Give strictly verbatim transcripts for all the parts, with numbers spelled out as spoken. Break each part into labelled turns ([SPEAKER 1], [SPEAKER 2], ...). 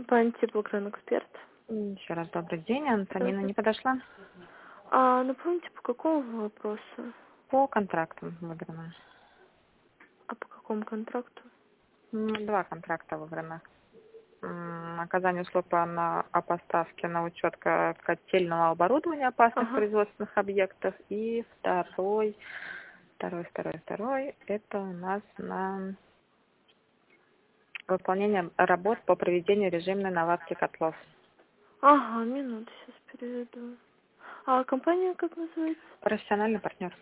[SPEAKER 1] Компания Теплокран Эксперт.
[SPEAKER 2] Еще раз добрый день. Антонина не подошла?
[SPEAKER 1] А напомните, по какому вопросу?
[SPEAKER 2] По контрактам выиграно.
[SPEAKER 1] А по какому контракту?
[SPEAKER 2] М, Два контракта выиграно. М, Оказание услуг по на, о поставке на учет ко- котельного оборудования опасных
[SPEAKER 1] Ага.
[SPEAKER 2] производственных объектов. И второй, второй, второй, второй, это у нас на выполнение работ по проведению режимной наладки котлов.
[SPEAKER 1] Ага, минуту, сейчас переведу. А компания как называется?
[SPEAKER 2] Профессиональный партнер.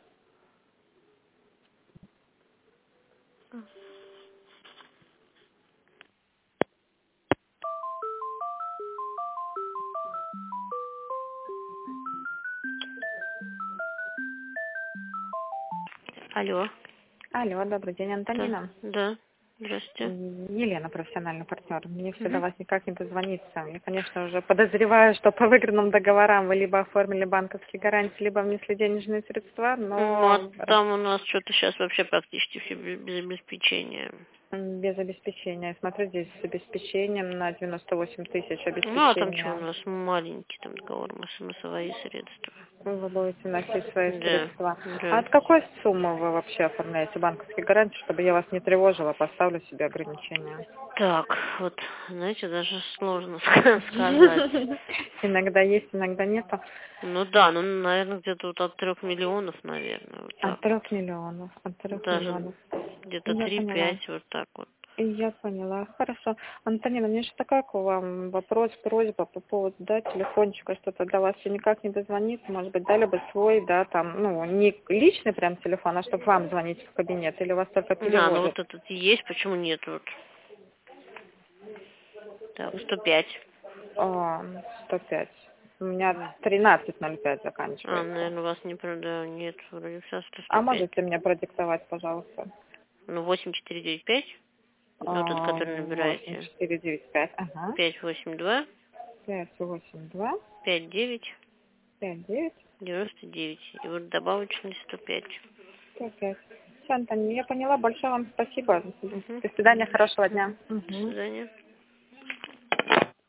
[SPEAKER 3] Алло.
[SPEAKER 2] Алло, добрый день,
[SPEAKER 3] Да,
[SPEAKER 2] Антонина.
[SPEAKER 3] да. Здравствуйте.
[SPEAKER 2] Елена, профессиональный партнер. Мне все до
[SPEAKER 3] Угу.
[SPEAKER 2] вас никак не дозвониться. Я, конечно, уже подозреваю, что по выигранным договорам вы либо оформили банковские гарантии, либо внесли денежные средства,
[SPEAKER 3] Ну, а
[SPEAKER 2] но
[SPEAKER 3] там у нас что-то сейчас вообще практически все без без обеспечения.
[SPEAKER 2] м, без обеспечения. Я смотрю, здесь с обеспечением на девяносто восемь тысяч
[SPEAKER 3] Ну, а там что у
[SPEAKER 2] обеспечения.
[SPEAKER 3] нас маленький там договор, мы смысловые средства.
[SPEAKER 2] Вы будете вносить свои
[SPEAKER 3] Да,
[SPEAKER 2] средства. А
[SPEAKER 3] да.
[SPEAKER 2] от какой суммы вы вообще оформляете банковские гарантии, чтобы я вас не тревожила, поставлю себе ограничения?
[SPEAKER 3] Так, вот, знаете, даже сложно сказать.
[SPEAKER 2] Иногда есть, иногда нету.
[SPEAKER 3] Ну да, ну, наверное, где-то вот от трех миллионов, наверное, вот
[SPEAKER 2] От
[SPEAKER 3] так вот.
[SPEAKER 2] трех миллионов, от трех
[SPEAKER 3] Даже
[SPEAKER 2] миллионов.
[SPEAKER 3] где-то
[SPEAKER 2] Я поняла.
[SPEAKER 3] три-пять, вот так вот.
[SPEAKER 2] Я поняла. Хорошо. Антонина, мне еще такой к вам вопрос, просьба по поводу, да, телефончика, что-то до вас все никак не дозвонит. Может быть, дали бы свой, да, там, ну, не личный прям телефон, а чтобы вам звонить в кабинет, или вас только
[SPEAKER 3] А, ну
[SPEAKER 2] переводят?
[SPEAKER 3] вот этот и есть, почему нет, вот. Так, сто пять.
[SPEAKER 2] О, сто пять. У меня тринадцать ноль пять
[SPEAKER 3] А,
[SPEAKER 2] заканчивается.
[SPEAKER 3] наверное, вас не продаю. Нет, вроде все
[SPEAKER 2] А
[SPEAKER 3] сто пять.
[SPEAKER 2] можете мне продиктовать, пожалуйста?
[SPEAKER 3] Ну, восемь четыре девять пять. Ну, тот,
[SPEAKER 2] А,
[SPEAKER 3] который
[SPEAKER 2] восемь
[SPEAKER 3] набираете.
[SPEAKER 2] четыре девять пять. Ага.
[SPEAKER 3] Пять восемь два
[SPEAKER 2] Пять восемь два
[SPEAKER 3] пять девять
[SPEAKER 2] пять девять
[SPEAKER 3] девяносто девять. И вот добавочный сто пять.
[SPEAKER 2] сто пять. Все, Антонина, я поняла. Большое вам спасибо.
[SPEAKER 3] Угу.
[SPEAKER 2] До свидания, хорошего дня.
[SPEAKER 3] До
[SPEAKER 2] Мгм.
[SPEAKER 3] свидания.